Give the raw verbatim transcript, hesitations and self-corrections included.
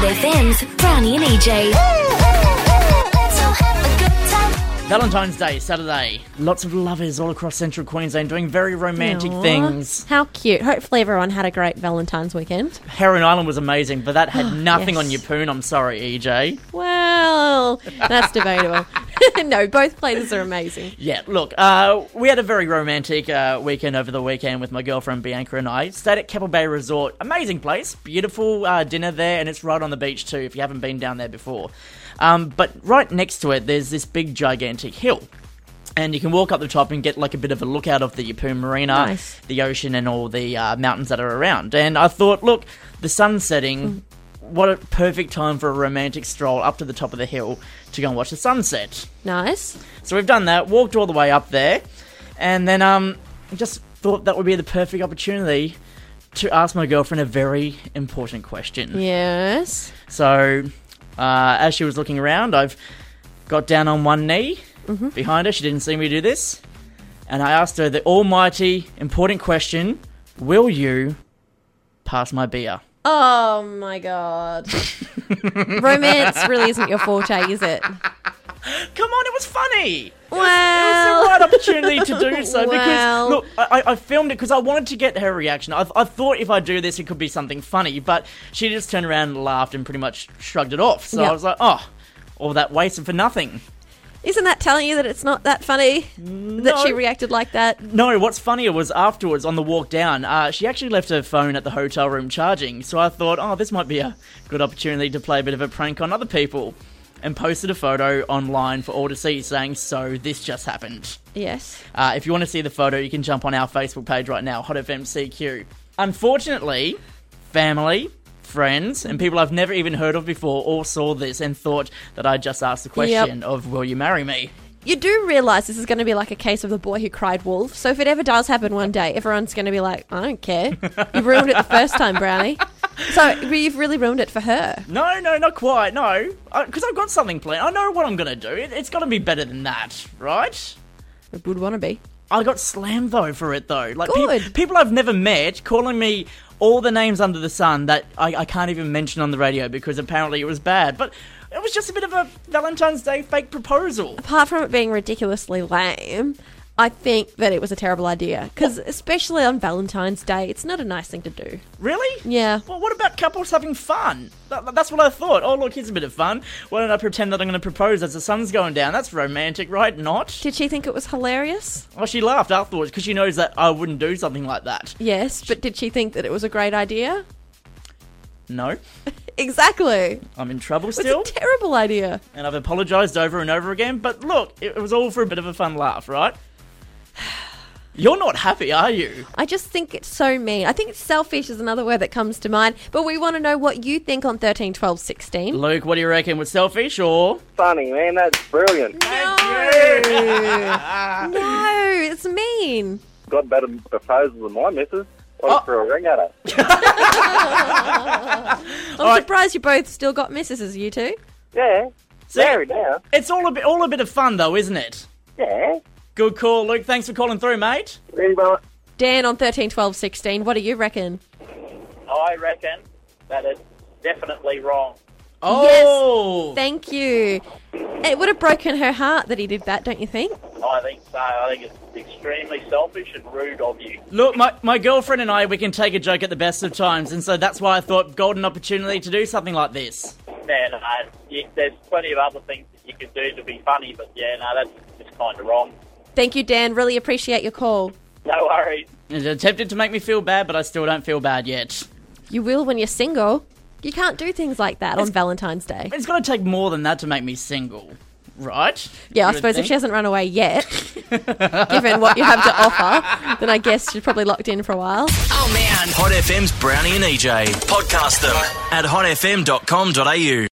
F M's Brownie and E J. Valentine's Day, Saturday. Lots of lovers all across central Queensland doing very romantic Aww. things. How cute. Hopefully everyone had a great Valentine's weekend. Heron Island was amazing, but that had nothing Yes. on your poon. I'm sorry, E J. Well, that's debatable. No, both places are amazing. Yeah, look, uh, we had a very romantic uh, weekend over the weekend with my girlfriend Bianca and I. Stayed at Keppel Bay Resort. Amazing place. Beautiful uh, dinner there, and it's right on the beach too if you haven't been down there before. Um, but right next to it, there's this big, gigantic hill. And you can walk up the top and get like a bit of a look out of the Yeppoon Marina, Nice. the ocean, and all the uh, mountains that are around. And I thought, look, the sun's setting. What a perfect time for a romantic stroll up to the top of the hill to go and watch the sunset. Nice. So we've done that, walked all the way up there, and then um, just thought that would be the perfect opportunity to ask my girlfriend a very important question. Yes. So, uh, as she was looking around, I've got down on one knee Mm-hmm. behind her. She didn't see me do this. And I asked her the almighty, important question, will you pass my beer? Oh my god. Romance really isn't your forte, is it? Come on, it was funny. Well, It was the right opportunity to do so Well. because, look, I, I filmed it because I wanted to get her reaction. I, I thought if I do this, it could be something funny, but she just turned around and laughed and pretty much shrugged it off. So Yep. I was like, oh, all that wasted for nothing. Isn't that telling you that it's not that funny? That she reacted like that? No, what's funnier was afterwards on the walk down, uh, she actually left her phone at the hotel room charging. So I thought, oh, this might be a good opportunity to play a bit of a prank on other people. And posted a photo online for all to see saying, so this just happened. Yes. Uh, if you want to see the photo, you can jump on our Facebook page right now, Hot F M C Q. Unfortunately, family, friends, and people I've never even heard of before all saw this and thought that I just asked the question of, will you marry me? You do realise this is going to be like a case of the boy who cried wolf. So if it ever does happen one day, everyone's going to be like, I don't care. You ruined it the first time, Brownie. So you've really ruined it for her. No, no, not quite, no. Because I've got something planned. I know what I'm going to do. It, it's got to be better than that, right? It would want to be. I got slammed, though, for it, though. Like Good. peop- people I've never met calling me all the names under the sun that I, I can't even mention on the radio because apparently it was bad. But it was just a bit of a Valentine's Day fake proposal. Apart from it being ridiculously lame, I think that it was a terrible idea. Because especially on Valentine's Day, it's not a nice thing to do. Really? Yeah. Well, what about couples having fun? That, that's what I thought. Oh, look, here's a bit of fun. Why don't I pretend that I'm going to propose as the sun's going down? That's romantic, right? Not? Did she think it was hilarious? Well, she laughed afterwards because she knows that I wouldn't do something like that. Yes, but did she think that it was a great idea? No. Exactly. I'm in trouble still. It's a terrible idea. And I've apologised over and over again. But look, it, it was all for a bit of a fun laugh, right? You're not happy, are you? I just think it's so mean. I think it's selfish is another word that comes to mind. But we want to know what you think on thirteen, twelve, sixteen. Luke, what do you reckon? Was selfish or? Funny, man. That's brilliant. No. No, it's mean. Got better proposals than my missus. I Oh. threw a ring at her. I'm right. surprised you both still got missuses, you two. Yeah. See? Married now. It's all a bit, all a bit of fun, though, isn't it? Yeah. Good call, Luke. Thanks for calling through, mate. Really, well, Dan on thirteen, twelve, sixteen. What do you reckon? I reckon that is definitely wrong. Oh, Thank you. It would have broken her heart that he did that, don't you think? I think so. I think it's extremely selfish and rude of you. look, my, my girlfriend and I, we can take a joke at the best of times, and so that's why I thought golden opportunity to do something like this. Man, uh, you, there's plenty of other things that you could do to be funny, but yeah, no, that's just kind of wrong. Thank you, Dan. Really appreciate your call. No worries. It attempted to make me feel bad, but I still don't feel bad yet. You will when you're single. You can't do things like that on Valentine's Day. It's got to take more than that to make me single, right? Yeah, I You would suppose if think? she hasn't run away yet, given what you have to offer, then I guess she's probably locked in for a while. Oh man. Hot F M's Brownie and E J. Podcast them at hot f m dot com dot a u.